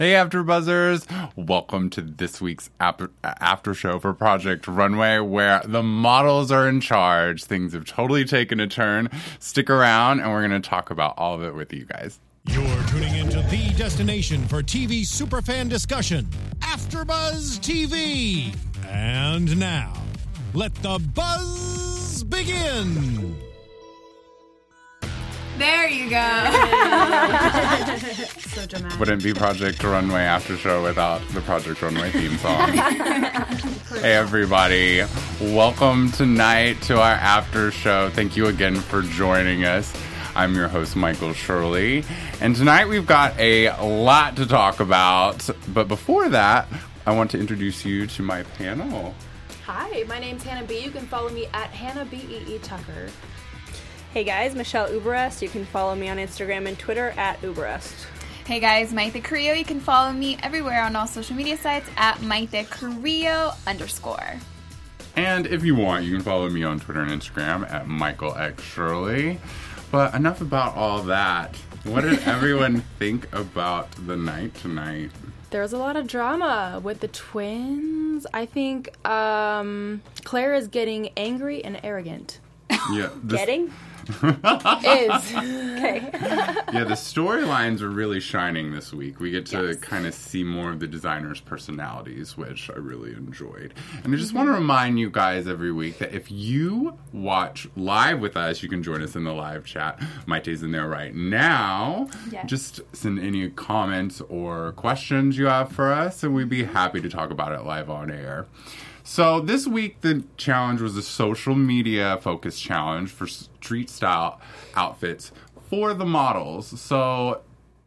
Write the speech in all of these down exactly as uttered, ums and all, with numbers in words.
Hey, AfterBuzzers! Welcome to this week's after, after show for Project Runway, where the models are in charge. Things have totally taken a turn. Stick around, and we're going to talk about all of it with you guys. You're tuning into the destination for T V superfan discussion, AfterBuzz T V. And now, let the buzz begin. There you go. So dramatic. Wouldn't be Project Runway after show without the Project Runway theme song. Hey, everybody. Welcome tonight to our after show. Thank you again for joining us. I'm your host, Michael Shirley. And tonight we've got a lot to talk about. But before that, I want to introduce you to my panel. Hi, my name's Hannah B. You can follow me at Hannah B E E Tucker. Hey guys, Michelle Uberest. You can follow me on Instagram and Twitter at Uberest. Hey guys, Maite Carrillo. You can follow me everywhere on all social media sites at Maite Carrillo underscore. And if you want, you can follow me on Twitter and Instagram at Michael X Shirley. But enough about all that. What did everyone think about the night tonight? There was a lot of drama with the twins. I think um, Claire is getting angry and arrogant. Yeah, this- Getting? Is. Okay. Yeah, the storylines are really shining this week. We get to Yes. kind of see more of the designers' personalities, which I really enjoyed. And I just want to remind you guys every week that if you watch live with us, you can join us in the live chat. Maite's in there right now. Yes. Just send any comments or questions you have for us, and we'd be happy to talk about it live on air. So this week, the challenge was a social media focused challenge for street style outfits for the models. So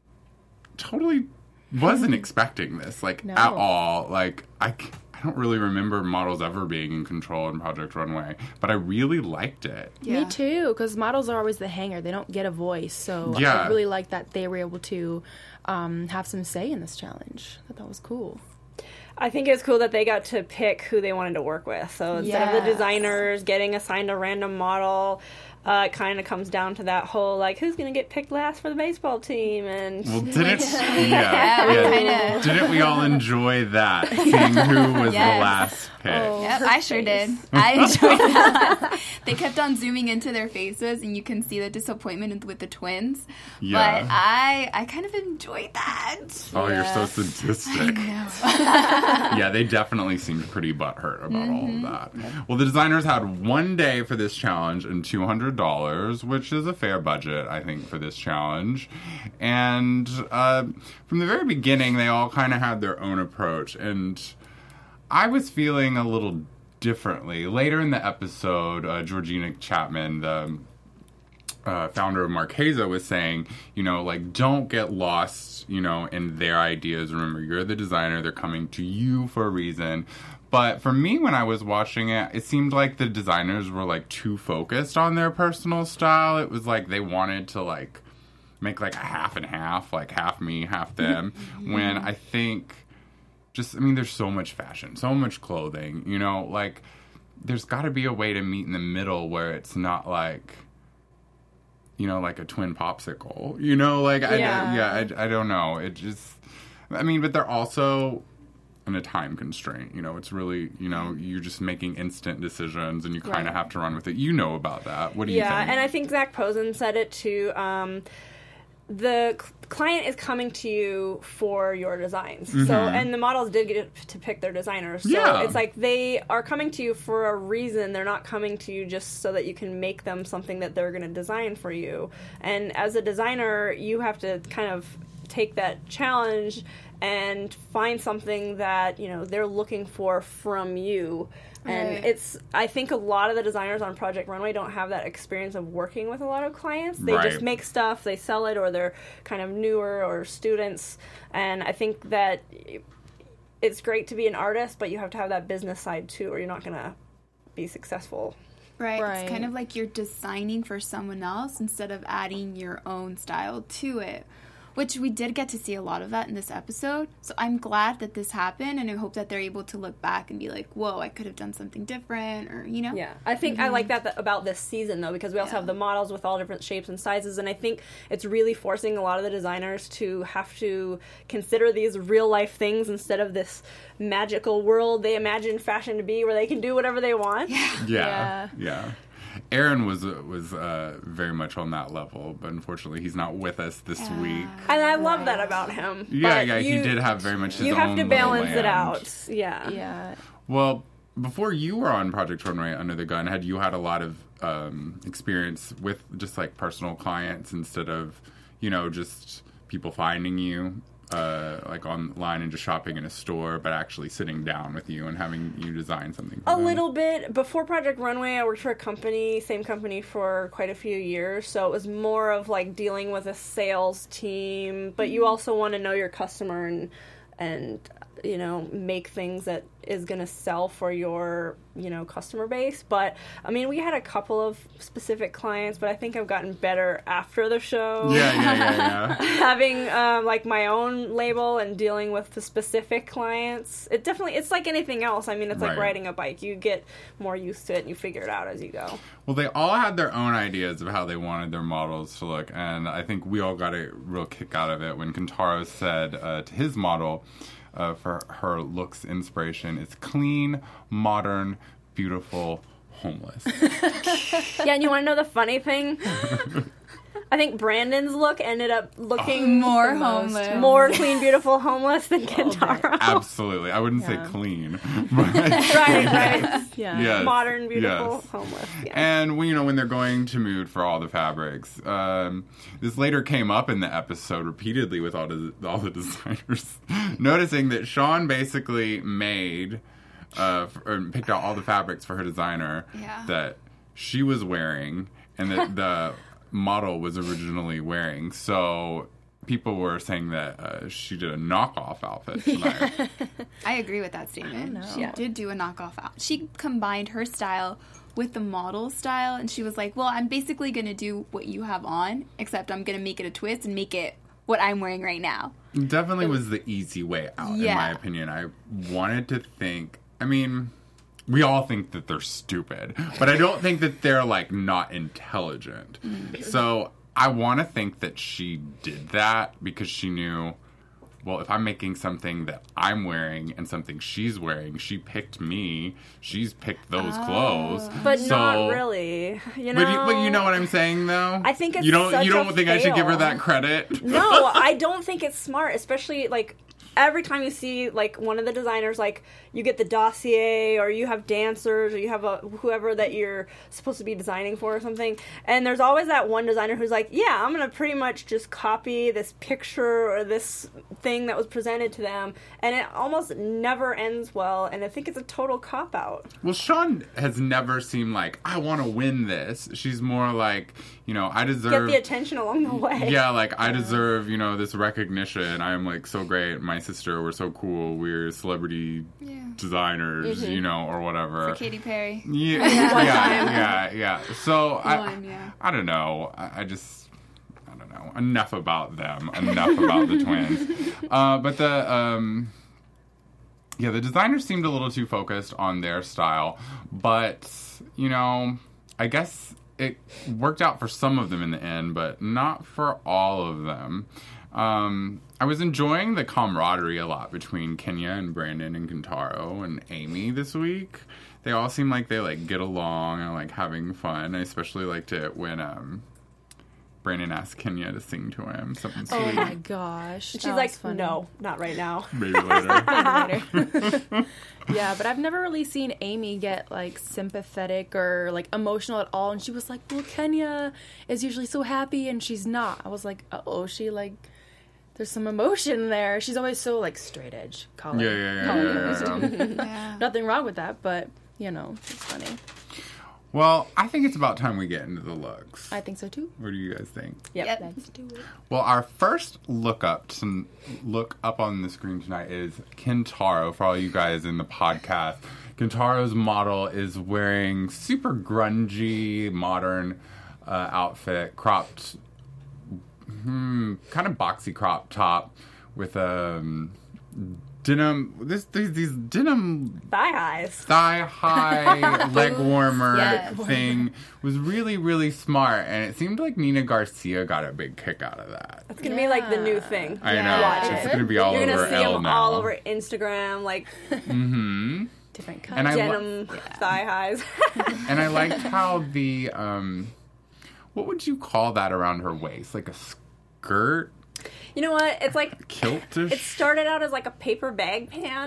totally wasn't expecting this, like, No. at all. Like, I, c- I don't really remember models ever being in control in Project Runway, but I really liked it. Yeah. Me too, because models are always the hanger. They don't get a voice. So Yeah. I really like that they were able to um, have some say in this challenge. I thought that was cool. I think it's cool that they got to pick who they wanted to work with. So instead of the Yes. designers getting assigned a random model, uh, it kind of comes down to that whole, like, who's going to get picked last for the baseball team? And Well, didn't yeah, Yeah, we yeah. kinda- didn't we all enjoy that? Seeing who was Yes. the last pick. Oh. Yep, Her I sure face. did. I enjoyed that. They kept on zooming into their faces, and you can see the disappointment with the twins. Yeah. But I, I kind of enjoyed that. Oh, you're so Yeah. sadistic. No. Yeah, they definitely seemed pretty butthurt about all of that. Well, the designers had one day for this challenge and two hundred dollars, which is a fair budget, I think, for this challenge. And uh, from the very beginning, they all kind of had their own approach. And I was feeling a little differently. Later in the episode, uh, Georgina Chapman, the uh, founder of Marchesa, was saying, you know, like, don't get lost, you know, in their ideas. Remember, you're the designer. They're coming to you for a reason. But for me, when I was watching it, it seemed like the designers were, like, too focused on their personal style. It was like they wanted to, like, make, like, a half and half, like, half me, half them. When I think just, I mean, there's so much fashion, so much clothing, you know, like, there's got to be a way to meet in the middle where it's not like, you know, like a twin popsicle, you know, like, Yeah. I, yeah, I, I don't know. It just, I mean, but they're also in a time constraint, you know, it's really, you know, you're just making instant decisions and you kind of Right. have to run with it. You know about that. What do you yeah, think? and I think Zach Posen said it too. Um, the c- client is coming to you for your designs. So, and the models did get to pick their designers. So Yeah. it's like they are coming to you for a reason. They're not coming to you just so that you can make them something that they're going to design for you. And as a designer, you have to kind of take that challenge and find something that, you know, they're looking for from you. And Right. it's, I think a lot of the designers on Project Runway don't have that experience of working with a lot of clients. They Right. just make stuff, they sell it, or they're kind of newer or students. And I think that it's great to be an artist, but you have to have that business side too, or you're not going to be successful. Right. Right. It's kind of like you're designing for someone else instead of adding your own style to it. which we did get to see a lot of that in this episode. So I'm glad that this happened, and I hope that they're able to look back and be like, whoa, I could have done something different, or, you know? Yeah, I think I like that th- about this season, though, because we also Yeah. have the models with all different shapes and sizes, and I think it's really forcing a lot of the designers to have to consider these real-life things instead of this magical world they imagine fashion to be, where they can do whatever they want. Yeah. Yeah, yeah. Aaron was was uh, very much on that level, but unfortunately he's not with us this Yeah. And week. I love that about him. Yeah, But yeah, you, he did have very much his You own have to little balance it land. out. Yeah. Yeah. Well, before you were on Project Runway Under the Gun, had you had a lot of um, experience with just like personal clients instead of, you know, just people finding you uh, like online and just shopping in a store, but actually sitting down with you and having you design something for A them? little bit. Before Project Runway, I worked for a company, same company for quite a few years. So it was more of like dealing with a sales team, but you also want to know your customer and, and you know, make things that is going to sell for your, you know, customer base. But, I mean, we had a couple of specific clients, but I think I've gotten better after the show. Yeah, yeah, yeah, yeah. Having, um, like, my own label and dealing with the specific clients. It definitely, it's like anything else. I mean, it's like Right. riding a bike. You get more used to it and you figure it out as you go. Well, they all had their own ideas of how they wanted their models to look, and I think we all got a real kick out of it when Kentaro said uh, to his model uh, for her looks inspiration, it's clean, modern, beautiful, homeless. Yeah, and you want to know the funny thing? I think Brandon's look ended up looking More The most. homeless. more clean, beautiful, homeless than Kentaro. Absolutely. I wouldn't Yeah. say clean. But Right, right. Yeah. Yes, Modern, beautiful, yes. homeless. Yeah. And when, you know, when they're going to Mood for all the fabrics, um, this later came up in the episode repeatedly with all the all the designers, noticing that Sean basically made uh, f- or picked out all the fabrics for her designer Yeah. that she was wearing and that the model was originally wearing. So people were saying that uh, she did a knockoff outfit tonight. I agree with that statement. know. She Yeah. did do a knockoff out. She combined her style with the model style, and she was like, well, I'm basically going to do what you have on, except I'm going to make it a twist and make it what I'm wearing right now. Definitely was the easy way out, in Yeah. my opinion. I wanted to think, I mean, we all think that they're stupid, but I don't think that they're, like, not intelligent. So I want to think that she did that because she knew, well, if I'm making something that I'm wearing and something she's wearing, she picked me, she's picked those clothes. But So- not really. You know. But you, but you know what I'm saying, though? I think it's you don't. such you don't a think I should give her fail. that credit? No, I don't think it's smart, especially like every time you see like one of the designers, like you get the dossier or you have dancers or you have a whoever that you're supposed to be designing for or something, and there's always that one designer who's like, yeah, I'm gonna pretty much just copy this picture or this thing that was presented to them, and it almost never ends well, and I think it's a total cop out. Well, Sean has never seemed like, I want to win this. She's more like, you know, I Get deserve... the attention along the way. Yeah, like, I deserve, you know, this recognition. I'm, like, so great. My sister, we're so cool. We're celebrity Yeah. designers, you know, or whatever. For Katy Perry. Yeah, yeah, yeah, yeah. So, I, One, yeah. I don't know. I, I just... I don't know. Enough about them. Enough about the twins. Uh, but the... Um, Yeah, the designers seemed a little too focused on their style, but, you know, I guess it worked out for some of them in the end, but not for all of them. Um, I was enjoying the camaraderie a lot between Kenya and Brandon and Kentaro and Amy this week. They all seem like they, like, get along and, like, having fun. I especially liked it when, um... Brandon asked Kenya to sing to him something sweet. Oh my gosh. She's that like, was funny. no, not right now. Maybe later. Later. Yeah, but I've never really seen Amy get like sympathetic or like emotional at all. And she was like, well, Kenya is usually so happy and she's not. I was like, uh-oh, she like, there's some emotion there. She's always so like straight edge. Colin. Yeah, yeah, yeah, Colin yeah, Livingston. yeah. Yeah. Nothing wrong with that, but you know, it's funny. Well, I think it's about time we get into the looks. I think so too. What do you guys think? Yep. Yep. Let's do it. Well, our first look up, some look up on the screen tonight is Kentaro. For all you guys in the podcast, Kentaro's model is wearing super grungy, modern uh, outfit, cropped hmm, kind of boxy crop top with um, denim. This these, these denim Thigh highs. thigh high leg warmer Yes. thing was really really smart, and it seemed like Nina Garcia got a big kick out of that. It's gonna be like the new thing. I Yeah. know Watch it's it. gonna be all You're over gonna see Elle them now. all over Instagram, like Mm-hmm. Different And colors. I lo- denim thigh highs. and I liked how the um, what would you call that around her waist? Like a skirt, You know what? It's like kiltish. it started out as like a paper bag pant,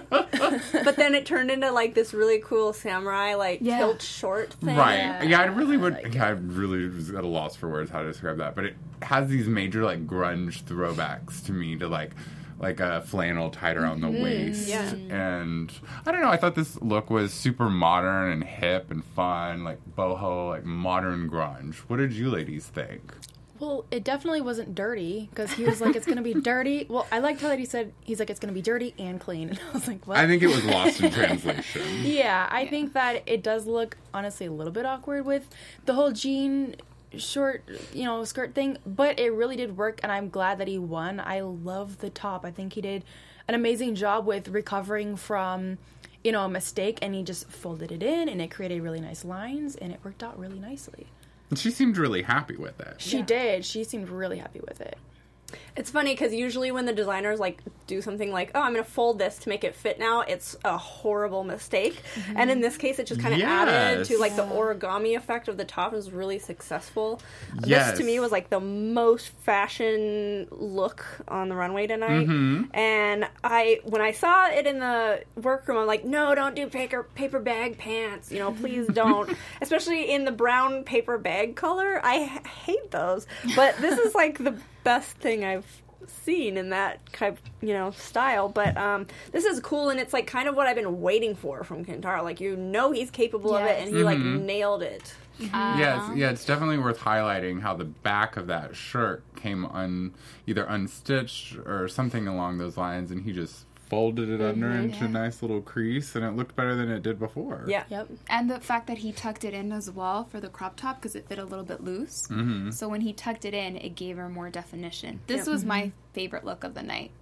but then it turned into like this really cool samurai like Yeah. kilt short thing. Right. Yeah, Yeah, I really would. like yeah, I really was at a loss for words how to describe that. But it has these major like grunge throwbacks to me to like like a flannel tied around the waist. Yeah. And I don't know. I thought this look was super modern and hip and fun, like boho, like modern grunge. What did you ladies think? Well, it definitely wasn't dirty because he was like, it's going to be dirty. Well, I liked how that he said, he's like, it's going to be dirty and clean. And I was like, what? I think it was lost in translation. Yeah, I think that it does look, honestly, a little bit awkward with the whole jean short, you know, skirt thing. But it really did work, and I'm glad that he won. I love the top. I think he did an amazing job with recovering from, you know, a mistake, and he just folded it in, and it created really nice lines, and it worked out really nicely. And she seemed really happy with it. She Yeah. did. She seemed really happy with it. It's funny because usually when the designers like do something like, "Oh, I'm going to fold this to make it fit now," it's a horrible mistake. And in this case, it just kind of added Yes. to like the origami effect of the top. It was really successful. Yes. This to me was like the most fashion look on the runway tonight. And I, when I saw it in the workroom, I'm like, "No, don't do paper paper bag pants. You know, please don't." Especially in the brown paper bag color. I h- hate those. But this is like the best thing I've seen in that kind of, you know, style. But um, this is cool, and it's like kind of what I've been waiting for from Kentaro. Like, you know he's capable of it, Yes. and he like nailed it. Yes, yeah, it's definitely worth highlighting how the back of that shirt came un either unstitched or something along those lines, and he just folded it under into Yeah. a nice little crease, and it looked better than it did before. Yeah. Yep. And the fact that he tucked it in as well for the crop top because it fit a little bit loose. Mm-hmm. So when he tucked it in, it gave her more definition. This was my favorite look of the night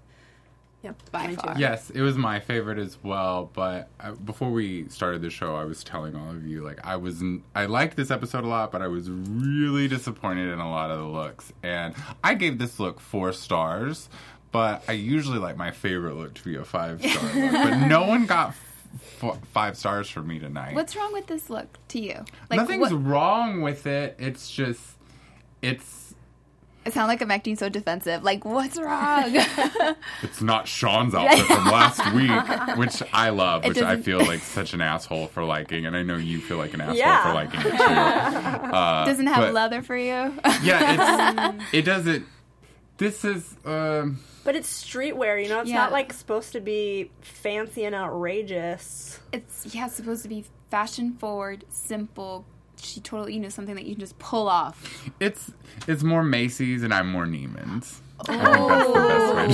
Yep. by Me too. far. Yes, it was my favorite as well. But I, before we started the show, I was telling all of you like I was n- I liked this episode a lot, but I was really disappointed in a lot of the looks, and I gave this look four stars. But I usually like my favorite look to be a five star look, but no one got f- five stars for me tonight. What's wrong with this look to you? Nothing's what- wrong with it. It's just it's It sounds like I'm acting so defensive. Like, what's wrong? it's not Sean's outfit from last week, which I love, It which I doesn't- feel like such an asshole for liking, and I know you feel like an asshole Yeah. for liking it too. Uh, Doesn't have but- leather for you. Yeah, it's it doesn't. This is um, But it's streetwear, you know? It's Yeah. not like supposed to be fancy and outrageous. It's yeah, it's supposed to be fashion forward, simple. She totally, you know, something that you can just pull off. it's it's more Macy's, and I'm more Neiman's. I think that's the best way to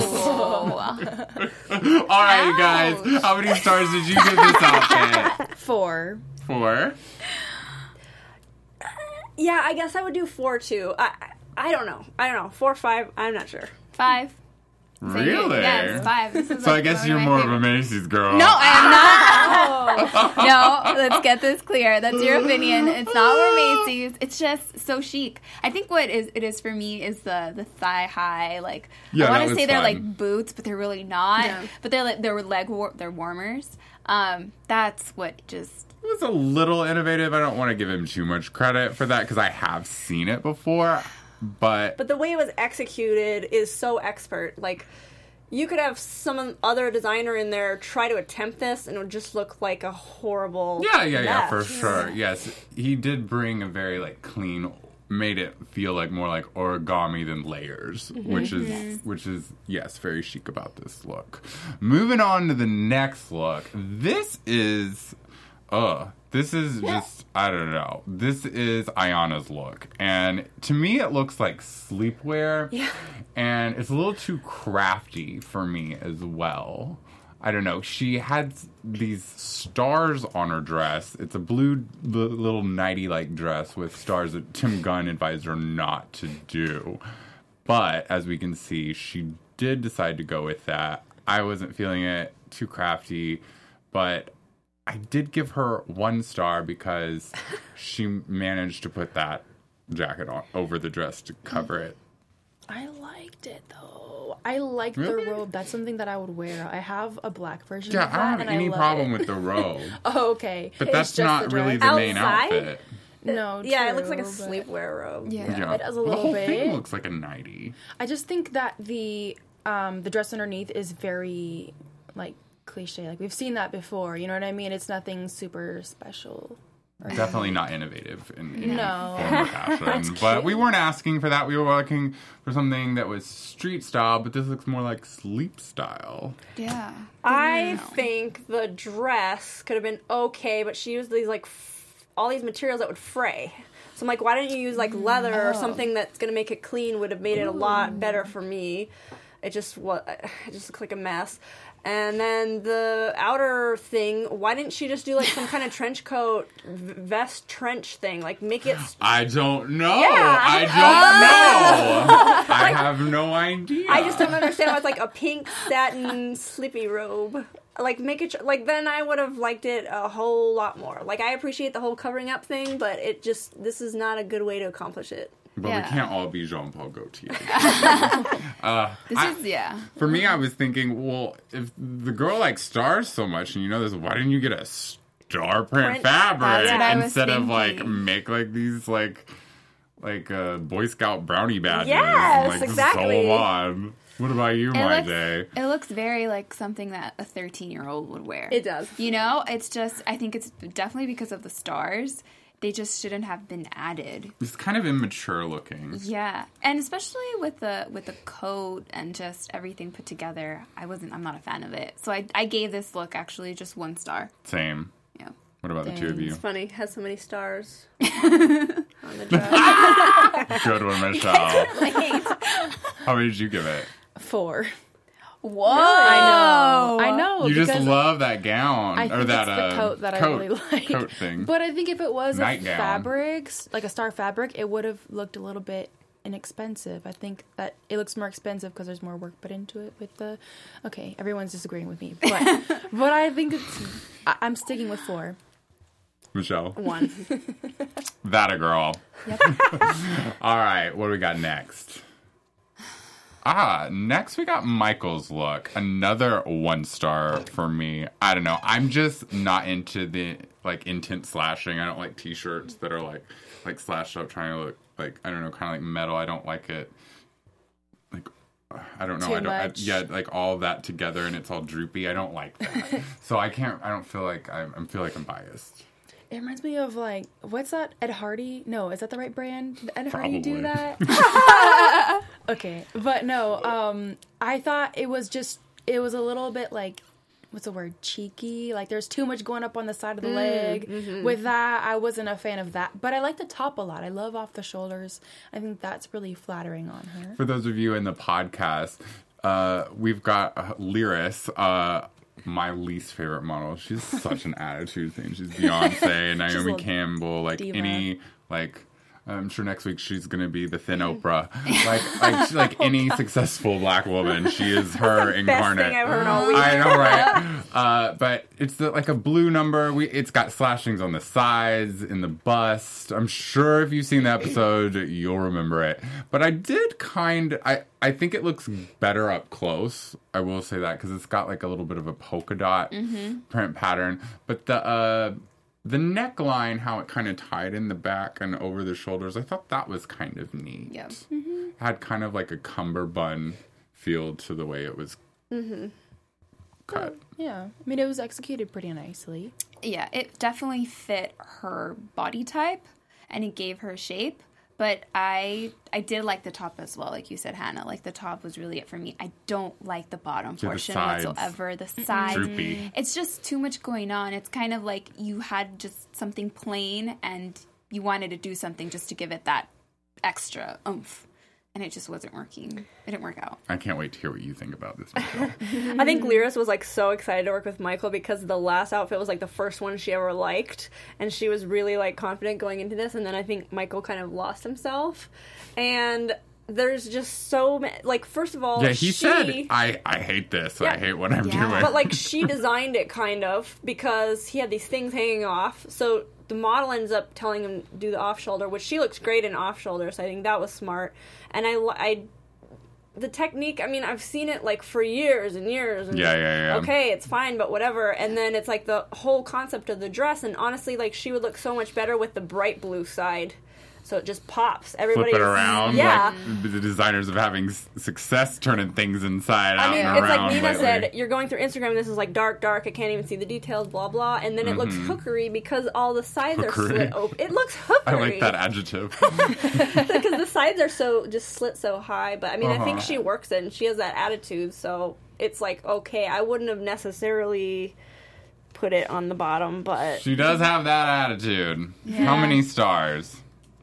say Oh. it. All right, you guys, how many stars did you give this outfit? Four. Four. Yeah, I guess I would do four too. I I don't know. I don't know. Four, five. I'm not sure. Five. Really? Yeah, it's five. This is So like I guess one you're my more of favorite- a Macy's girl. No, I am not. No, let's get this clear. That's your opinion. It's not for Macy's. It's just so chic. I think what is it is for me is the the thigh high. Like Yeah, I want that to was say they're fun. like boots, but they're really not. Yeah. But they're like they're leg war- they're warmers. Um, that's what just It was a little innovative. I don't want to give him too much credit for that because I have seen it before. But, But the way it was executed is so expert. Like, you could have some other designer in there try to attempt this, and it would just look like a horrible. yeah, yeah, yeah, for mess. sure. Yes, he did bring a very like clean, made it feel like more like origami than layers, which is which is yes, very chic about this look. Moving on to the next look. This is uh this is just I don't know. This is Ayana's look. And to me it looks like sleepwear. Yeah. And it's a little too crafty for me as well. I don't know. She had these stars on her dress. It's a blue b- little nighty-like dress with stars that Tim Gunn advised her not to do. But as we can see, she did decide to go with that. I wasn't feeling it, too crafty, but I did give her one star because she managed to put that jacket on over the dress to cover it. I liked it though. I liked Really? the robe. That's something that I would wear. I have a black version Yeah, of that, I don't and have any love problem it. with the robe. Oh, okay. But It's that's just not the really dress. the main Outside? outfit. No, Yeah, it true, looks like a but sleepwear robe. Yeah. Yeah. It does a Well, little the whole thing bit. looks like a nightie. I just think that the um the dress underneath is very like cliche. Like we've seen that before. You know what I mean? It's nothing super special. Definitely not innovative in any No. form or fashion. But we weren't asking for that. We were looking for something that was street style, but this looks more like sleep style. Yeah. I think the dress could have been okay, but she used these like f- all these materials that would fray. So I'm like, why didn't you use like leather or Oh. something that's gonna make it clean? Would have made it a lot better for me. It just was. It just looked like a mess. And then the outer thing, why didn't she just do like some kind of trench coat, v- vest trench thing? Like make it. I don't know. Yeah. I don't know. I have no idea. I just don't understand why it's like a pink satin sleepy robe. Like make it like then I would have liked it a whole lot more. Like I appreciate the whole covering up thing, but it just this is not a good way to accomplish it. But Yeah. we can't all be Jean-Paul Gaultier. This I- is, yeah. For me, I was thinking, well, if the girl likes stars so much, and you know this, why didn't you get a star print, Print. fabric That's what I was instead of like thinking. make like these like like uh, Boy Scout brownie badges? Yes, and, like, exactly. Sew 'em on. What about you, It my looks, day? it looks very like something that a thirteen-year-old would wear. It does. You know, it's just, I think it's definitely because of the stars. They just shouldn't have been added. It's kind of immature looking. Yeah, and especially with the with the coat and just everything put together, I wasn't. I'm not a fan of it. So I I gave this look actually just one star. Same. Yeah. What about the two of you? It's funny, it has so many stars on the dress. Good one, Michelle. How many did you give it? Four. Whoa! I know. I know. You just because love that gown I or think that it's the uh, coat that coat, I really like. coat thing. But I think if it was a Nightgown. fabrics, like a star fabric, it would have looked a little bit inexpensive. I think that it looks more expensive because there's more work put into it with the. Okay, everyone's disagreeing with me, but but I think it's. I, I'm sticking with four. Michelle, One. that a girl. Yep. All right, what do we got next? Ah, next we got Michael's look. Another one star for me. I don't know. I'm just not into the like intense slashing. I don't like t-shirts that are like like slashed up trying to look like I don't know, kind of like metal. I don't like it. Like I don't know. Too I don't. I, much. yeah, like all that together and it's all droopy. I don't like that. So I can't. I don't feel like I'm. I feel like I'm biased. It reminds me of like what's that? Ed Hardy? No, is that the right brand? Did Ed Hardy do Probably. that? Okay, but no. Um, I thought it was just it was a little bit like what's the word? Cheeky. Like there's too much going up on the side of the leg. With that, I wasn't a fan of that. But I like the top a lot. I love off the shoulders. I think that's really flattering on her. For those of you in the podcast, uh, we've got uh, Lyris, uh, my least favorite model. She's such an attitude thing. She's Beyonce, Naomi little Campbell, like diva. any like. I'm sure next week she's gonna be the thin Oprah, like like like any successful black woman. She is her Best incarnate. thing I've heard all week. I know, right? Uh, but it's the, like a blue number. We it's got slashings on the sides, in the bust. I'm sure if you've seen the episode, you'll remember it. But I did kind. I I think it looks better up close. I will say that because it's got like a little bit of a polka dot print pattern. But the uh, the neckline, how it kind of tied in the back and over the shoulders, I thought that was kind of neat. Yeah. Had kind of like a cummerbund feel to the way it was cut. Yeah, I mean it was executed pretty nicely. Yeah, it definitely fit her body type, and it gave her shape. But I I did like the top as well, like you said, Hannah. Like the top was really it for me. I don't like the bottom the portion sides. whatsoever. The sides, Droopy. it's just too much going on. It's kind of like you had just something plain, and you wanted to do something just to give it that extra oomph, and it just wasn't working. It didn't work out. I can't wait to hear what you think about this, Michelle. I think Lyris was like so excited to work with Michael because the last outfit was like the first one she ever liked, and she was really like confident going into this. And then I think Michael kind of lost himself, and there's just so many, like, first of all, Yeah, he she, said, I, I hate this. Yeah. I hate what I'm Yeah. doing. but like she designed it kind of because he had these things hanging off. So the model ends up telling him to do the off shoulder, which she looks great in off shoulder. So I think that was smart. And I, I the technique, I mean, I've seen it like for years and years. And Yeah, yeah, yeah. Okay, it's fine, but whatever. And then it's like the whole concept of the dress. And honestly, like she would look so much better with the bright blue side. So it just pops. Everybody Flip it around. Yeah. Like the designers of having s- success turning things inside out I mean, and it's around. like Nina lately. said, you're going through Instagram and this is like dark, dark, I can't even see the details, blah, blah. And then it looks hookery because all the sides Mm-hmm. Hookery? are slit open. It looks hookery. I like that adjective. Because the sides are so, just slit so high. But I mean, I think Uh-huh. she works it and she has that attitude. So it's like, okay, I wouldn't have necessarily put it on the bottom, but She does have that attitude. How many stars?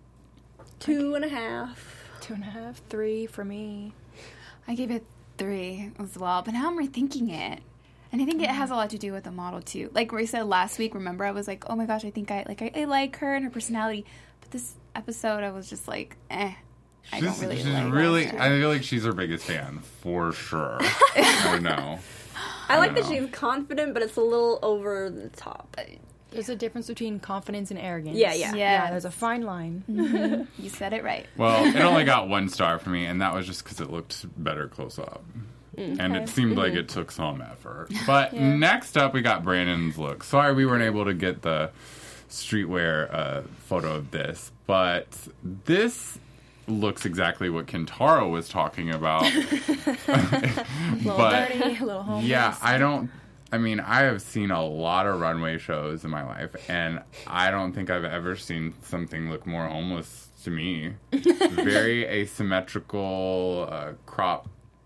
two and a half. Two and a half, three for me. I gave it three as well, but now I'm rethinking it. And I think it has a lot to do with the model too. Like we said last week, remember I was like, "Oh my gosh, I think I like I, I like her and her personality." But this episode, I was just like, "Eh, I She's, don't really she's like really, her." I feel like she's her biggest fan, for sure. I don't know. I like don't that know. she's confident, but it's a little over the top. There's a difference between confidence and arrogance. Yeah, yeah. Yeah. there's a fine line. You said it right. Well, it only got one star for me, and that was just because it looked better close up. And it seemed like it took some effort. But next up, we got Brandon's look. Sorry we weren't able to get the streetwear uh, photo of this, but this looks exactly what Kentaro was talking about. A little But- dirty, a little homeless. Yeah, I don't. I mean, I have seen a lot of runway shows in my life, and I don't think I've ever seen something look more homeless to me. Very asymmetrical uh, crop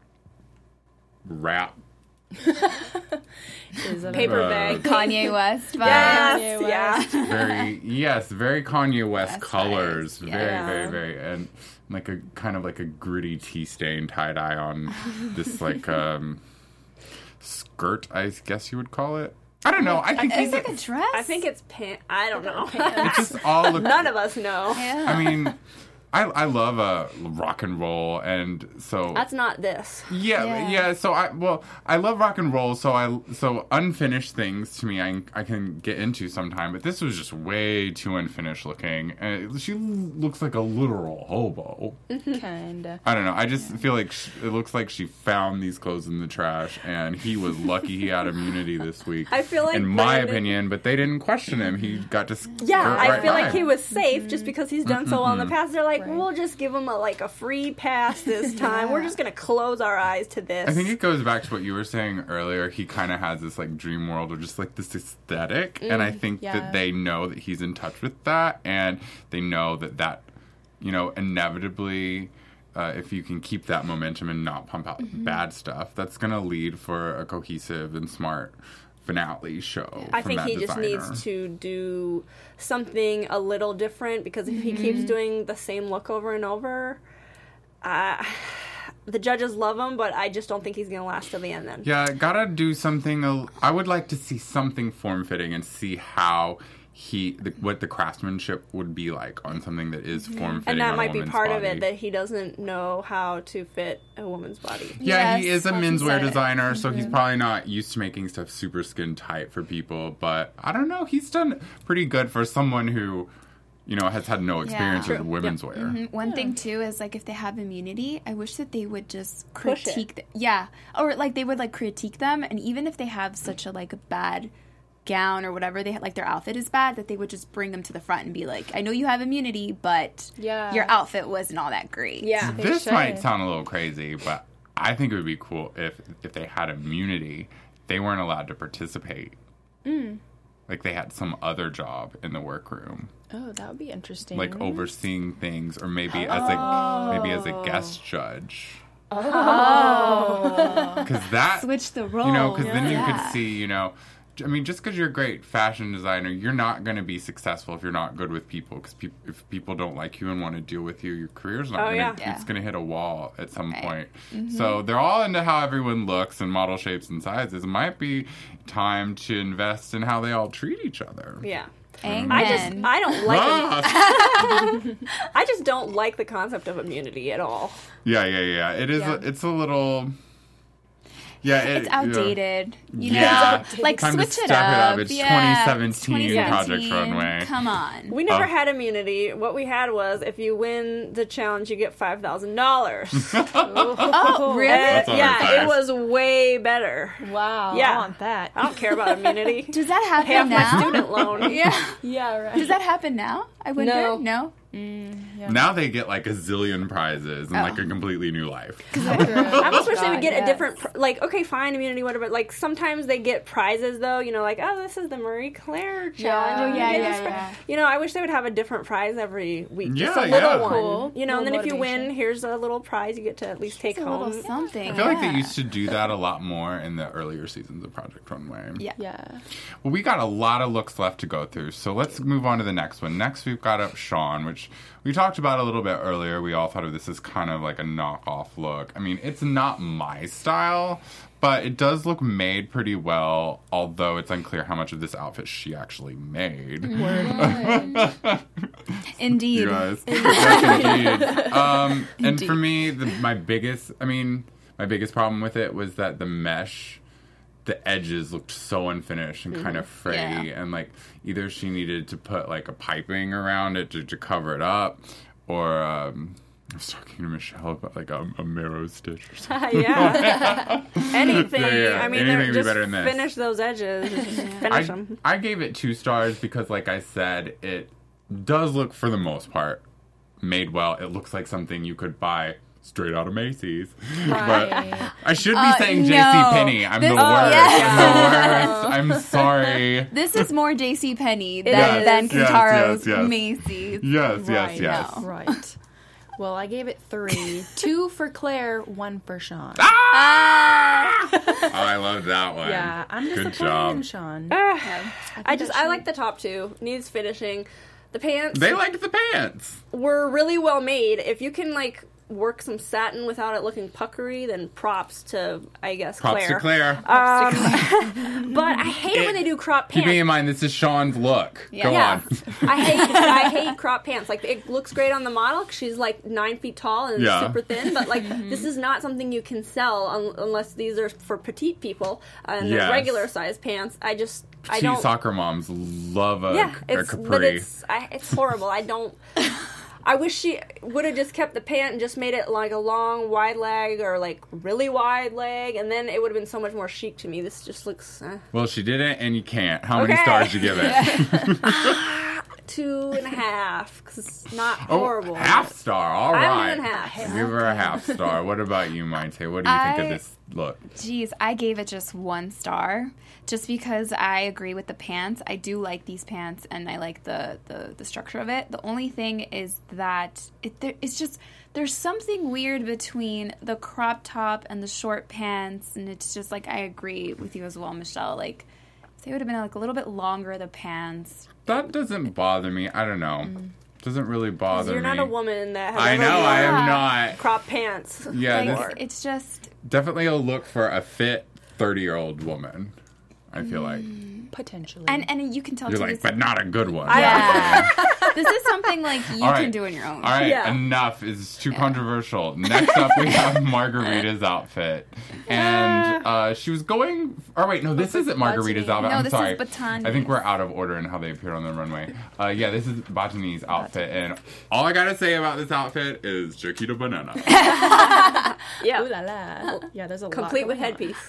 wrap. Is it a- Paper Uh, bag. Kanye West vibes. Yes, Kanye yeah. West. Very yes, very Kanye West That's colors. nice. Very, Yeah. very, very, and like a kind of like a gritty tea stain tie dye on this like um skirt, I guess you would call it. I don't know. I think It's he's like a dress. I think it's pant. I don't know. it just all look. None of us know. Yeah. I mean, I I love uh, rock and roll, and so That's not this. yeah, Yeah. yeah. So I well, I love rock and roll. So I so unfinished things to me, I I can get into sometime. But this was just way too unfinished looking, and she looks like a literal hobo. Kinda. I don't know. I just feel like she, it looks like she found these clothes in the trash, and he was lucky he had immunity this week. I feel like in my Brandon- opinion, but they didn't question him. He got to skirt Yeah, I right feel by like he him. was safe just because he's done so well in the past. They're like, Right. we'll just give him a, like a free pass this time. We're just gonna close our eyes to this. I think it goes back to what you were saying earlier. He kind of has this like dream world or just like this aesthetic, and I think yeah. that they know that he's in touch with that, and they know that that, you know, inevitably, uh, if you can keep that momentum and not pump out bad stuff, that's going to lead for a cohesive and smart finale show. I from think that he just designer. needs to do something a little different because if he keeps doing the same look over and over, uh, the judges love him, but I just don't think he's going to last till the end then. Yeah, gotta do something. a- I would like to see something form fitting and see how he, the, what the craftsmanship would be like on something that is form fitting. And that on might a be woman's part of body. it, that he doesn't know how to fit a woman's body. Yeah, he Yes, is a like you menswear said. designer, so he's probably not used to making stuff super skin tight for people. But I don't know, he's done pretty good for someone who, you know, has had no experience True. with women's wear. Mhm. One thing too is like if they have immunity, I wish that they would just Push it. critique. Th- yeah, or like they would like critique them, and even if they have such a like a bad gown or whatever they ha- like their outfit is bad, that they would just bring them to the front and be like, I know you have immunity, but Yeah. your outfit wasn't all that great. Yeah. They This should. might sound a little crazy, but I think it would be cool if if they had immunity, they weren't allowed to participate. Mm. Like they had some other job in the workroom, Oh, that would be interesting. like overseeing things, or maybe as a maybe as a guest judge. Oh, because that Switch the role. you know, because then you Yeah. could see, you know, I mean, just because you're a great fashion designer, you're not going to be successful if you're not good with people. Because pe- if people don't like you and want to deal with you, your career's not Oh, going to, yeah. Yeah. it's going to hit a wall at some Right. point. Mm-hmm. So they're all into how everyone looks and model shapes and sizes. It might be time to invest in how they all treat each other. Yeah. Amen. I just I don't like Ah! I just don't like the concept of immunity at all. yeah, yeah, yeah. It is. Yeah. A, it's a little. Yeah, it, It's outdated. You know, Yeah. like Time to switch it step it up. up. It's yeah. twenty seventeen Project Runway. Come on. We never Oh. had immunity. What we had was if you win the challenge, you get five thousand dollars. Oh, really? That's all Yeah, right. it was way better. Wow, Yeah. I want that. I don't care about immunity. Does that happen Pay off now? my student loan. Yeah. Yeah, right. Does that happen now? I wonder. No. No. Yeah. Now they get like a zillion prizes and Oh. like a completely new life. I almost wish they would God, get a yes. different, pr- like, okay, fine, immunity, whatever. Like, sometimes they get prizes, though, you know, like, oh, this is the Marie Claire challenge. Yeah. and you Yeah, get yeah, this pri- yeah. You know, I wish they would have a different prize every week. Just Yeah, a little yeah. one. Cool. You know, and then Little if you win, motivation. here's a little prize you get to at least take It's a home. little something. I feel like they yeah. used to do that a lot more in the earlier seasons of Project Runway. Yeah. Yeah. Well, we got a lot of looks left to go through, so let's move on to the next one. Next, we've got up Sean, which we talked about a little bit earlier. We all thought of this as kind of like a knockoff look. I mean, it's not my style, but it does look made pretty well, although it's unclear how much of this outfit she actually made. Indeed. You guys. Yes, indeed. Um, and for me, the, my biggest, I mean, my biggest problem with it was that the mesh, the edges looked so unfinished and kind of frayy. Yeah. And like, either she needed to put like a piping around it to, to cover it up, or um, I was talking to Michelle about like a, a marrow stitch or something. yeah. Anything. Yeah, yeah, I mean, anything they're would be just better than this. finish those edges. Just I, finish them. I gave it two stars because, like I said, it does look, for the most part, made well. It looks like something you could buy straight out of Macy's. Right. But I should be Uh, saying no. JCPenney. I'm This- the Oh, worst. yes. I'm the worst. I'm sorry. This is more JCPenney than, Yes. than Yes, Kintaro's yes, yes. Macy's. Yes, yes, Right, yes. no. Right. Well, I gave it three. Two for Claire, one for Sean. Ah! Oh, I love that one. Yeah, I'm Good disappointed job. in Sean. Ah, I just, that I she- like the top two. Needs finishing. The pants They like the pants. were really well made. If you can, like, work some satin without it looking puckery, then props to, I guess, Props Claire. to Claire. Um, but I hate it when they do crop pants. Keeping in mind, this is Sean's look. Yeah. Go Yeah, on. I hate I hate crop pants. Like, it looks great on the model 'cause she's like nine feet tall and Yeah. super thin. But like, this is not something you can sell un- unless these are for petite people and Yes. regular size pants. I just I Petite don't. soccer moms love a, yeah, a it's capri. but it's I, it's horrible. I don't. I wish she would have just kept the pant and just made it like a long wide leg or like really wide leg, and then it would have been so much more chic to me. This just looks. Eh. Well, she did it, and you can't. How many Okay. stars you give it? Two and a half, because it's not Oh, horrible. half star. All I'm right. doing half. Give her a half star. What about you, Maite? What do you think I- of this look? Geez, I gave it just one star, just because I agree with the pants. I do like these pants, and I like the the, the structure of it. The only thing is that it there, it's just there's something weird between the crop top and the short pants, and it's just like I agree with you as well, Michelle. Like, if they would have been like a little bit longer, the pants. That doesn't bother me. I don't know. Doesn't really bother You're me. not a woman that has I ever know. I worn am not. crop pants. Yeah, Like, this, it's just definitely a look for a fit thirty-year-old woman. I feel like Potentially. and and you can tell you're too. like, this, but not a good one. yeah, this is something like you All right. can do on your own. All right, Yeah. enough. It's too controversial. Next up, we have Margarita's outfit, and uh, she was going. Or wait, no, this isn't Margarita's outfit. No, I'm this sorry. is Botani's. I think we're out of order in how they appeared on the runway. Uh, yeah, this is Botany's outfit, and all I gotta say about this outfit is Chiquita Banana. Yeah, Ooh la la. Yeah, there's a lot complete with going on. headpiece.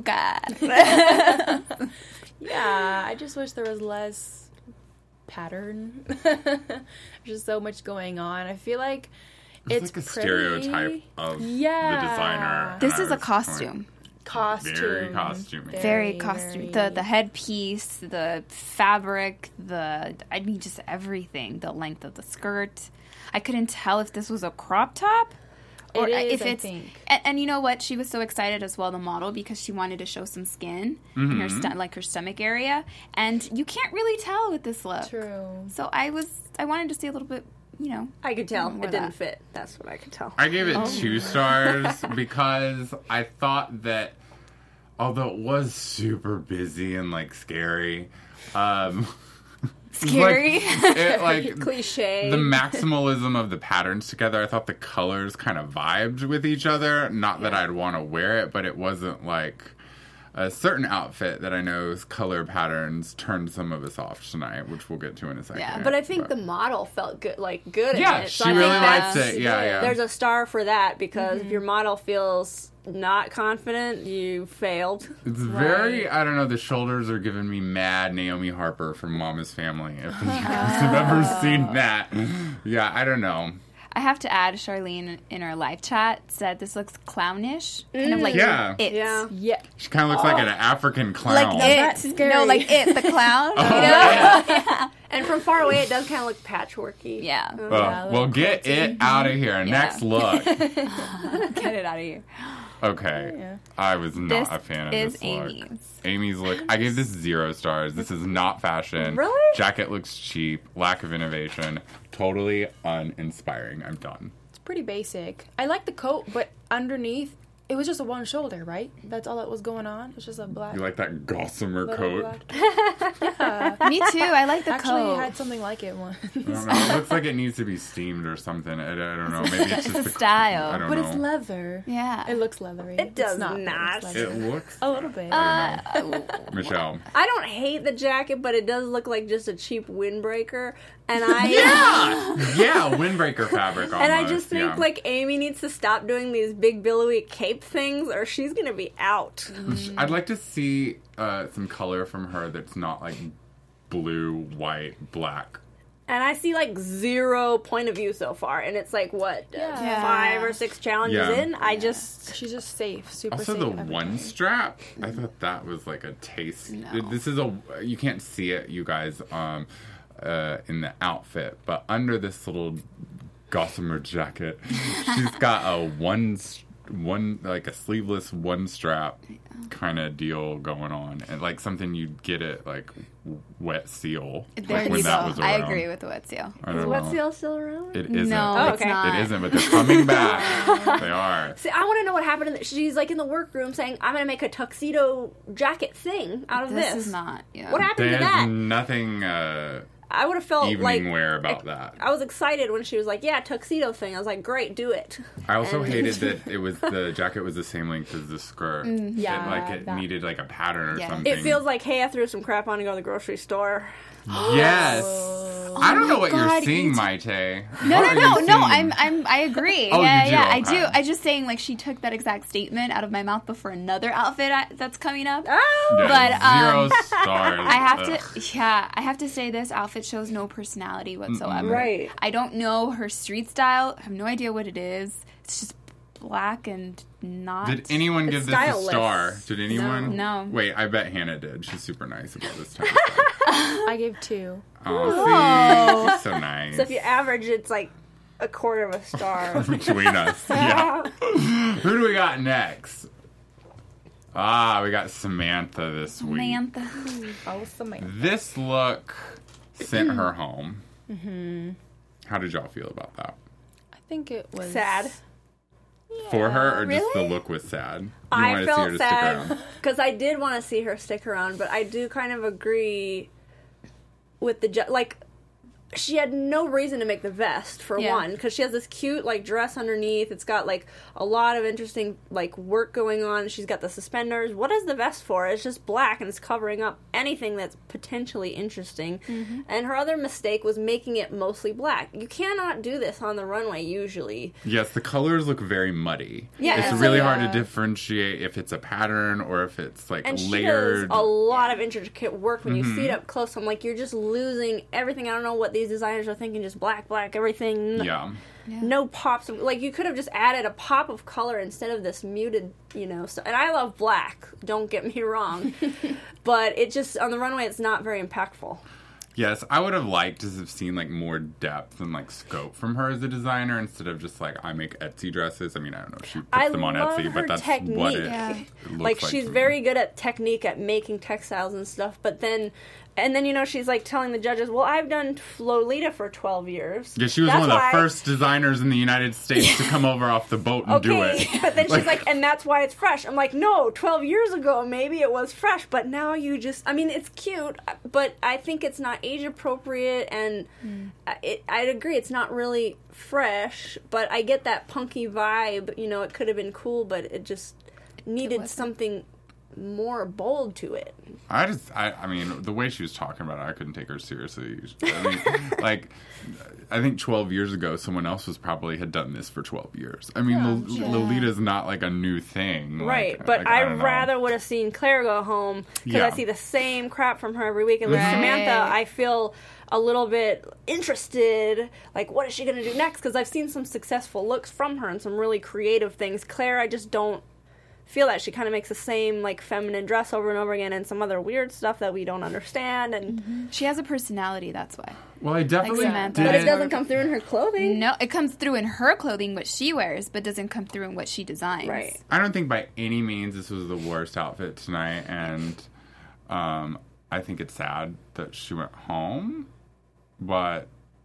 Azúcar. Yeah, I just wish there was less pattern. There's just so much going on. I feel like It's, it's like a pretty- stereotype of Yeah. the designer. This and is I a was costume. costume. Very costumey. Very, Very, costume. very- The the headpiece, the fabric, the I mean just everything. The length of the skirt. I couldn't tell if this was a crop top or It is, if I it's think. And, and you know what? She was so excited as well, the model, because she wanted to show some skin in her st- like her stomach area, and you can't really tell with this look. True. So I was I wanted to see a little bit, you know. I could tell More it didn't that. fit. That's what I could tell. I gave it Oh. two stars because I thought that, although it was super busy and like scary, um, Scary. like, it, like Cliche. the maximalism of the patterns together. I thought the colors kind of vibed with each other. Not that I'd want to wear it, but it wasn't like a certain outfit that I know's color patterns turned some of us off tonight, which we'll get to in a second. Yeah. But I think the model felt good, like good. Yeah, in it. she I really think liked that's- it. Yeah, yeah. There's a star for that because if your model feels not confident, you failed. It's very, I don't know, the shoulders are giving me mad Naomi Harper from Mama's Family. If you guys have ever seen that. Yeah, I don't know. I have to add, Charlene in our live chat said this looks clownish, kind of like Yeah. it. Yeah. Yeah. She kind of looks like an African clown. Like that's it. scary. No, like it, the clown. Oh, you know? yeah. And from far away, it does kind of look patchworky. Yeah. Uh, Yeah, a well, little get it out of here. Next look. Get it out of here. Okay. Yeah. I was not This a fan of is this look. Amy's. Amy's look. I gave this zero stars. This is not fashion. Really? Jacket looks cheap. Lack of innovation. Totally uninspiring. I'm done. It's pretty basic. I like the coat, but underneath, it was just a one shoulder, right? That's all that was going on. It's just a black. You like that gossamer little coat? black- yeah. Me too. I like the Actually, coat. had something like it once. I don't know. It looks like it needs to be steamed or something. I, I don't know. Maybe it's just a the style. I don't But know. it's leather. Yeah. It looks leathery. It does It's not. not. But it's It leather. looks. A little bit. I don't know. Michelle. I don't hate the jacket, but it does look like just a cheap windbreaker. And I Yeah, yeah, windbreaker fabric. Almost. and I just think yeah. like Amy needs to stop doing these big billowy cape things, or she's gonna be out. I'd like to see uh, some color from her that's not like blue, white, black. And I see like zero point of view so far, and it's like what uh, Yeah. five or six challenges Yeah. in. I just She's just safe. Super Also, safe. the everything. one strap. I thought that was like a taste. No. This is a. You can't see it, you guys, um, uh, in the outfit, but under this little gossamer jacket, she's got a one, s- one like a sleeveless one strap kind of deal going on, and like something you'd get at like Wet Seal. There like you when go. that was I around. agree with the wet seal. I is don't Wet know. Seal still around? It isn't. No, Oh, it's okay. not. It isn't, but they're coming back. They are. See, I want to know what happened. In the, she's like in the workroom saying, "I'm going to make a tuxedo jacket thing out of This this." is not. Yeah. What happened There's to that? nothing uh, I would have felt evening like wear about that. I was excited when she was like, "Yeah, tuxedo thing." I was like, "Great, do it." I also And- hated that it was the jacket was the same length as the skirt. Yeah, it, like it that- needed like a pattern or Yeah. something. It feels like, "Hey, I threw some crap on to go to the grocery store." yes. I don't know what God, you're seeing, you t- Maite. No, What no, are you no, no. seeing? I'm, I'm, I agree. Oh, yeah, you do? yeah, I Okay. do. I just saying, like, she took that exact statement out of my mouth before another outfit I, that's coming up. Oh, Yeah, but, um, zero stars. I have Ugh. to, yeah, I have to say this outfit shows no personality whatsoever. Right. I don't know her street style. I have no idea what it is. It's just black and not. Did anyone give this a styleless. star? Did anyone? No. No. Wait, I bet Hannah did. She's super nice about this time. I gave two. Oh, see? She's so nice. So if you average, it's like a quarter of a star. Between us. Yeah. Who do we got next? Ah, we got Samantha this week. Samantha. Oh, Samantha. This look sent her home. Mm-hmm. How did y'all feel about that? I think it was Sad. For her, or just the really? look was sad? You I wanted to see her felt to stick sad around. because I did want to see her stick around, but I do kind of agree with the ju- like. She had no reason to make the vest for Yeah. one, because she has this cute like dress underneath. It's got like a lot of interesting like work going on. She's got the suspenders. What is the vest for? It's just black and it's covering up anything that's potentially interesting. Mm-hmm. And her other mistake was making it mostly black. You cannot do this on the runway usually. Yes, the colors look very muddy. Yeah, it's and really so- hard to differentiate if it's a pattern or if it's like And she does layered. a lot of intricate work when you see Mm-hmm. it up close. I'm like, you're just losing everything. I don't know what these designers are thinking. Just black, black, everything. Yeah. No pops. Of, like, you could have just added a pop of color instead of this muted, you know. So, and I love black. Don't get me wrong. But it just, on the runway, it's not very impactful. Yes, I would have liked to have seen like more depth and like scope from her as a designer instead of just like I make Etsy dresses. I mean, I don't know if she puts I them on love Etsy, her but that's technique. what it, Yeah. it looks Like, like. she's to me. very good at technique at making textiles and stuff, but then and then you know she's like telling the judges, well, I've done Lolita for twelve years. Yeah, she was That's one of the why- first designers in the United States to come over off the boat and do Okay, it. but then she's like, and that's why it's fresh. I'm like, no, twelve years ago maybe it was fresh, but now you just, I mean, it's cute, but I think it's not age appropriate, and Mm. it, I'd agree, it's not really fresh, but I get that punky vibe, you know, it could have been cool, but it just needed wasn't. something more bold to it. I just, I, I mean, the way she was talking about it, I couldn't take her seriously. I mean, like, I think twelve years ago, someone else was probably had done this for twelve years. I mean, Lol- yeah. Lolita's not like a new thing. Right, like, but like, I I don't know. rather would have seen Claire go home because Yeah. I see the same crap from her every week. And with Right. Samantha, I feel a little bit interested. Like, what is she going to do next? Because I've seen some successful looks from her and some really creative things. Claire, I just don't feel that. She kind of makes the same, like, feminine dress over and over again and some other weird stuff that we don't understand. And She has a personality, that's why. Well, I definitely Samantha. did. But it doesn't come through in her clothing. No, it comes through in her clothing, what she wears, but doesn't come through in what she designs. Right. I don't think by any means this was the worst outfit tonight, and um, I think it's sad that she went home. But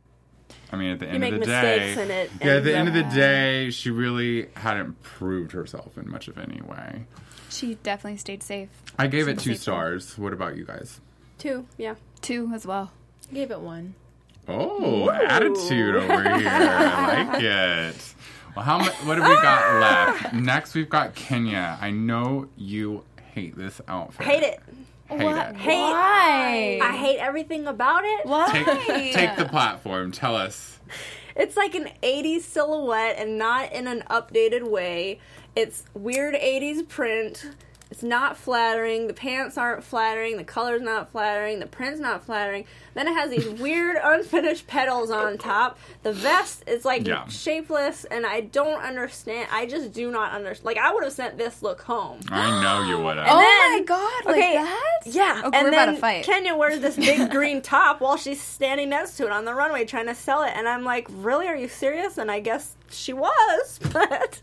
I mean, at the end make of the mistakes day, and it yeah, at the end ends of the up- day, she really hadn't proved herself in much of any way. She definitely stayed safe. I gave it Seems two safe. stars. What about you guys? Two, yeah. Two as well. I gave it one. Oh, attitude over here. I like it. Well, how much? What have we got left? Next, we've got Kenya. I know you hate this outfit. Hate it. Hate it. Hate. Why? I hate everything about it. Why? Take, take the platform. Tell us. It's like an eighties silhouette and not in an updated way. It's weird eighties print. It's not flattering. The pants aren't flattering. The color's not flattering. The print's not flattering. Then it has these weird unfinished petals on top. The vest is like Yeah. shapeless, and I don't understand. I just do not understand. Like, I would have sent this look home. I know you would have. Oh then- my god, like okay, that? Yeah, Okay, and we're then about to fight. Kenya wears this big green top while she's standing next to it on the runway trying to sell it, and I'm like, really? Are you serious? And I guess she was, but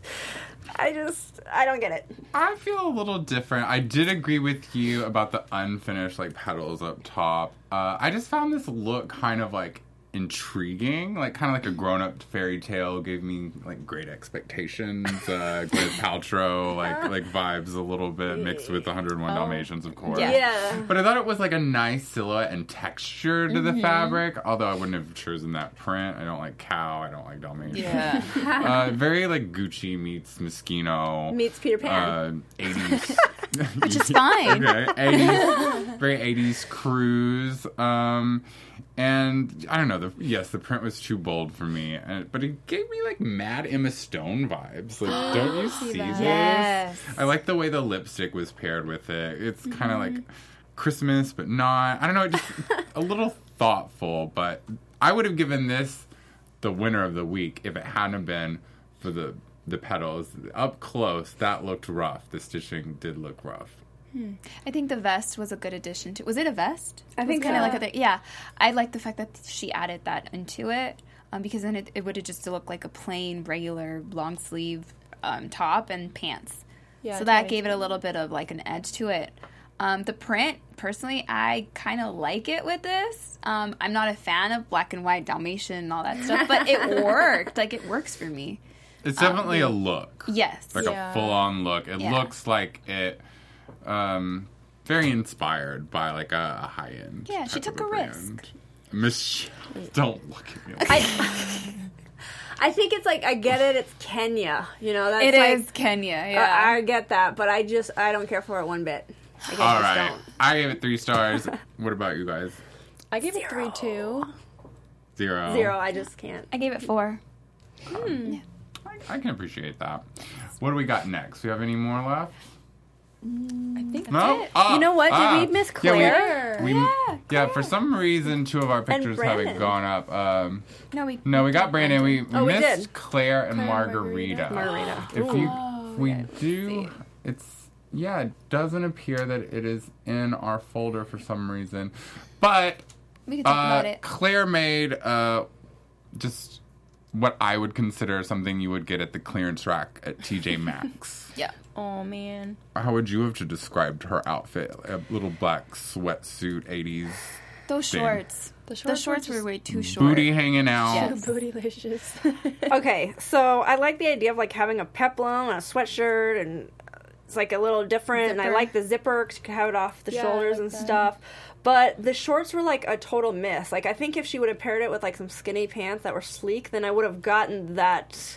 I just, I don't get it. I feel a little different. I did agree with you about the unfinished like petals up top. Uh, I just found this look kind of like intriguing, like kind of like a grown-up fairy tale. Gave me like Great Expectations, uh, Gwyneth Paltrow, like like vibes a little bit mixed with one oh one Dalmatians, of course. Yeah. Yeah. But I thought it was like a nice silhouette and texture to the fabric, although I wouldn't have chosen that print. I don't like cow, I don't like Dalmatian. Yeah. Uh, very like Gucci meets Moschino. Meets Peter Pan. Uh, eighties. Which is fine. Okay, eighties, very eighties cruise. Um, and I don't know. The, yes, the print was too bold for me, uh, but it gave me like mad Emma Stone vibes. Like, don't you see that. this? Yes. I like the way the lipstick was paired with it. It's kind of like Christmas, but not. I don't know. Just a little thoughtful, but I would have given this the winner of the week if it hadn't been for the the petals up close. That looked rough. The stitching did look rough. I think the vest was a good addition to. Was it a vest? I think kind of so. like a, yeah. I like the fact that she added that into it um, because then it, it would have just looked like a plain, regular long sleeve um, top and pants. Yeah, so I that think gave it so. a little bit of like an edge to it. Um, the print, personally, I kind of like it with this. Um, I'm not a fan of black and white Dalmatian and all that stuff, but it worked. Like it works for me. It's definitely a look. Yes. Like Yeah. a full-on look. It Yeah. looks like it, um, very inspired by like a, a high-end. Yeah, she type took of a brand. risk. Miss, don't look at me. Like I, I think it's like, I get it, it's Kenya. You know, that's It like, is Kenya, I, yeah. I get that, but I just, I don't care for it one bit. Like, I All just right, don't. I gave it three stars. What about you guys? I gave it three two. Zero. Zero, I just can't. I gave it four. I, I can appreciate that. What do we got next? Do you have any more left? I think No. it. Ah, You know what? Did ah. we miss Yeah, we- Claire? We, Yeah, yeah, for some reason, two of our pictures haven't Brandon. gone up. Um, No, we no, we got Brandon. We, we Oh, we missed did. Claire and Claire and Margarita. Margarita. If you, Oh, if we okay, let's do, see. it's yeah, it doesn't appear that it is in our folder for some reason, but We can talk Uh, about it. Claire made uh, just what I would consider something you would get at the clearance rack at T J Maxx. Yeah. Oh man. How would you have to described her outfit? A little black sweatsuit, eighties. Those Thing. shorts. The The shorts shorts, were were just way too short. Booty hanging out. Yes. Bootylicious. Okay, so I like the idea of like having a peplum and a sweatshirt, and it's like a little different. And I Zipper. like the zipper because you can have it off the Yeah, I shoulders like and that. stuff. But the shorts were like a total miss. Like I think if she would have paired it with like some skinny pants that were sleek, then I would have gotten that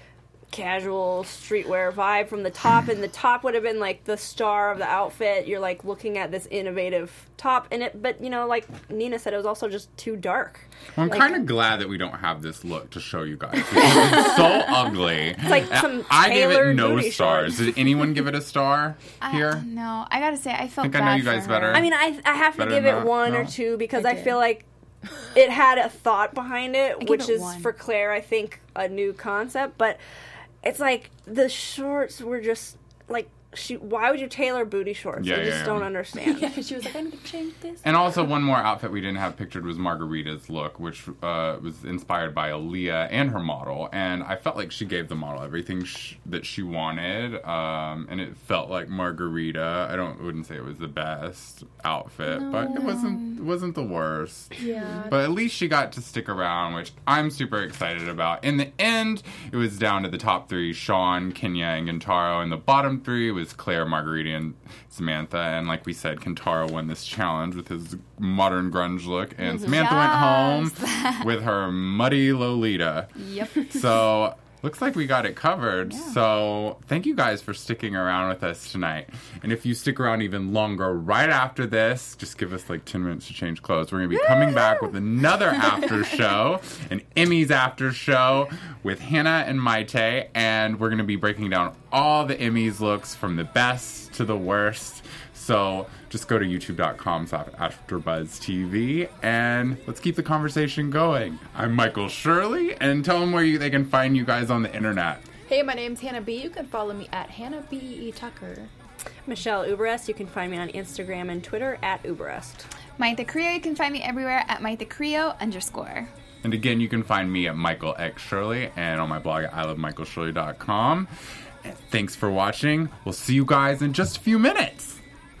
casual streetwear vibe from the top, and the top would have been like the star of the outfit. You're like looking at this innovative top, and it, but you know, like Nina said, it was also just too dark. Well, I'm Like- kind of glad that we don't have this look to show you guys. Because it's so ugly. It's like some I gave it tailored no booty stars. shorts. Did anyone give it a star I, here? No, I gotta say, I felt Think I bad know you for guys her. better. I mean, I I have to Better give than it that? one No? or two because I I, did. feel like it had a thought behind it, give which it is one. for Claire, I think, a new concept. But it's like the shorts were just like, she. Why would you tailor booty shorts? Yeah, I yeah, just yeah. don't understand. Yeah, she was like, I need to change this. And also, one more outfit we didn't have pictured was Margarita's look, which uh, was inspired by Aaliyah and her model. And I felt like she gave the model everything sh- that she wanted, um, and it felt like Margarita. I don't wouldn't say it was the best outfit, but it wasn't it wasn't the worst. Yeah. But at least she got to stick around, which I'm super excited about. In the end, it was down to the top three, Sean, Kenya, and Kentaro. And the bottom three was Claire, Margarita, and Samantha. And like we said, Kentaro won this challenge with his modern grunge look. And Samantha went home with her muddy Lolita. Yep. So looks like we got it covered. So thank you guys for sticking around with us tonight. And if you stick around even longer right after this, just give us like ten minutes to change clothes. We're going to be coming back with another after show, an Emmys after show with Hannah and Maite. And we're going to be breaking down all the Emmys looks from the best to the worst. So just go to youtube.com slash AfterBuzzTV and let's keep the conversation going. I'm Michael Shirley, and tell them where you, they can find you guys on the internet. Hey, my name's Hannah B. You can follow me at Hannah B E Tucker. Michelle Uberest, you can find me on Instagram and Twitter at Uberest. Maite Creo, you can find me everywhere at Maite Creo underscore. And again, you can find me at Michael X Shirley and on my blog at I love michael shirley dot com. And thanks for watching. We'll see you guys in just a few minutes.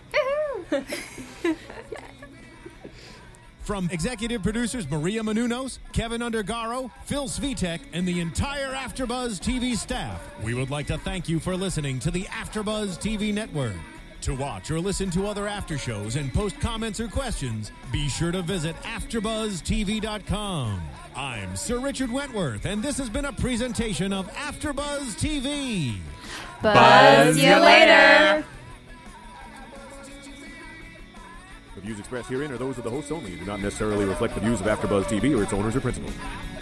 From executive producers Maria Menounos, Kevin Undergaro, Phil Svitek, and the entire AfterBuzz T V staff, we would like to thank you for listening to the AfterBuzz T V network. To watch or listen to other after shows and post comments or questions, be sure to visit after buzz T V dot com. I'm Sir Richard Wentworth, and this has been a presentation of AfterBuzz T V. Buzz you later. The views expressed herein are those of the hosts only and do not necessarily reflect the views of AfterBuzz T V or its owners or principals.